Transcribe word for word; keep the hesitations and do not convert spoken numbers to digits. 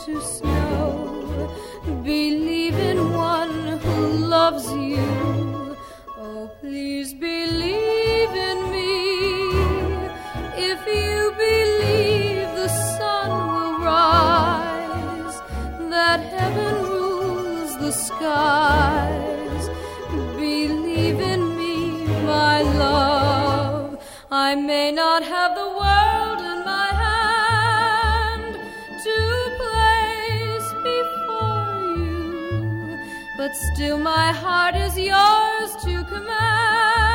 to snow. Believe in one who loves you. Oh, please believe in me. If you believe the sun will rise, that heaven rules the skies, believe in me, my love. I may not have the world in my hand to place before you, but still my heart is yours to command.